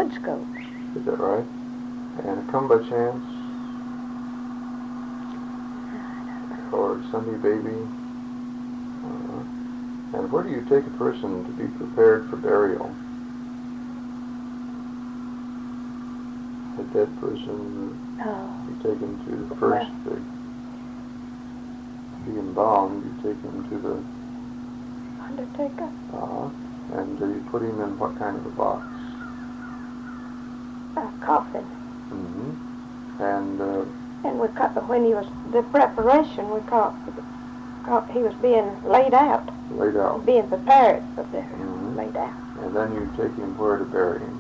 woods goat. Is that right? And Come By Chance? Or Sunday Baby? And where do you take a person to be prepared for burial? A dead person, you take him to the first, be embalmed, you take him to the undertaker. And you put him in what kind of a box? A coffin. And we when he was the preparation, we called he was being laid out. Laid out. Being prepared for laid out. And then you take him where to bury him?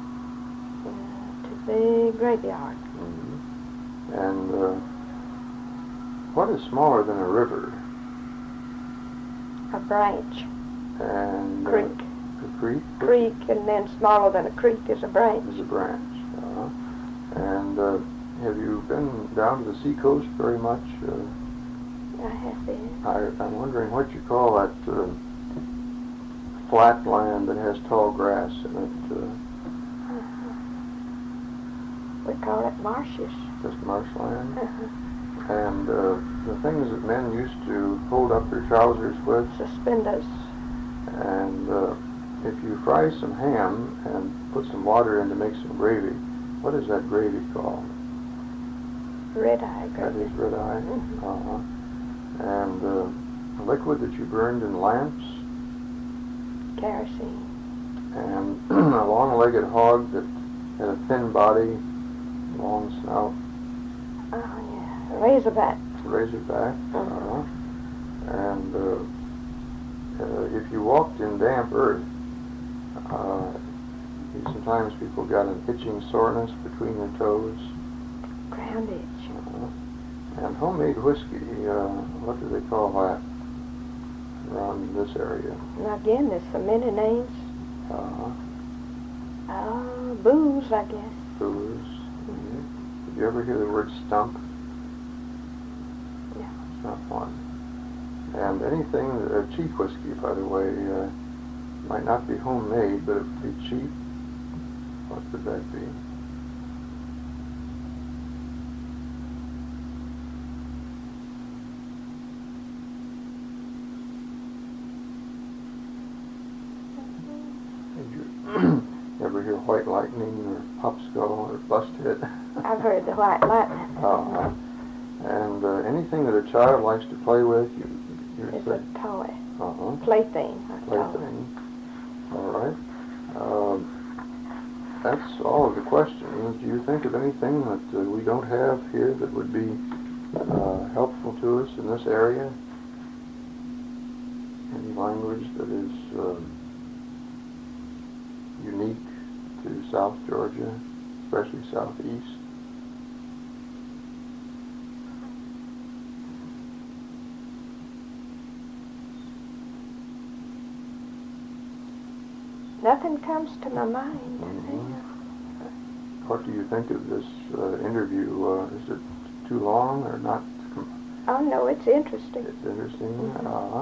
To the graveyard. And what is smaller than a river? A branch. And creek. A creek? Creek, and then smaller than a creek is a branch. Is a branch. And have you been down to the seacoast very much? I have been. I'm wondering what you call that flat land that has tall grass in it. We call it marshes. Just marshland. And the things that men used to hold up their trousers with. Suspenders. And if you fry some ham and put some water in to make some gravy, what is that gravy called? Red eye gravy. That is red eye. And the liquid that you burned in lamps. Kerosene. And a long-legged hog that had a thin body, long snout. Oh yeah, razorback. Razorback. And if you walked in damp earth, sometimes people got an itching soreness between their toes. Ground itch. And homemade whiskey, what do they call that around this area? And again, there's so many names. Booze, I guess. Booze. Did you ever hear the word stump? Yeah. It's not fun. And anything, cheap whiskey, by the way, might not be homemade, but it would be cheap. What could that be? Did you ever hear White Lightning or Popsicle or Busthead? I've heard the White Lightning. And anything that a child likes to play with, it's a toy. Plaything. Plaything. All right. That's all of the questions. Do you think of anything that we don't have here that would be helpful to us in this area? Any language that is unique to South Georgia, especially southeast? Nothing comes to my mind. What do you think of this interview? Is it too long or not? Oh, no, it's interesting. It's interesting.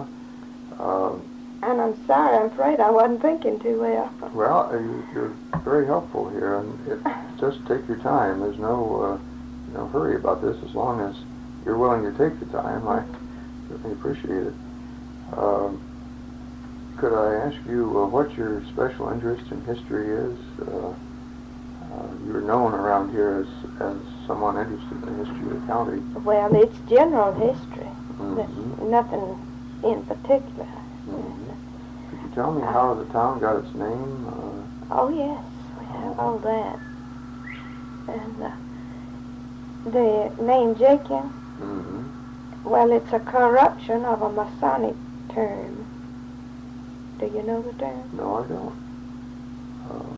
And I'm sorry, I'm afraid I wasn't thinking too well. Well, you're very helpful here, and just take your time. There's no hurry about this. As long as you're willing to take the time, I certainly appreciate it. Could I ask you what your special interest in history is? You're known around here as someone interested in the history of the county. Well, it's general history. There's nothing in particular. Could you tell me how the town got its name? Oh, yes, we have all that. And the name Jakin, well, it's a corruption of a Masonic term. Do you know the term? No, I don't.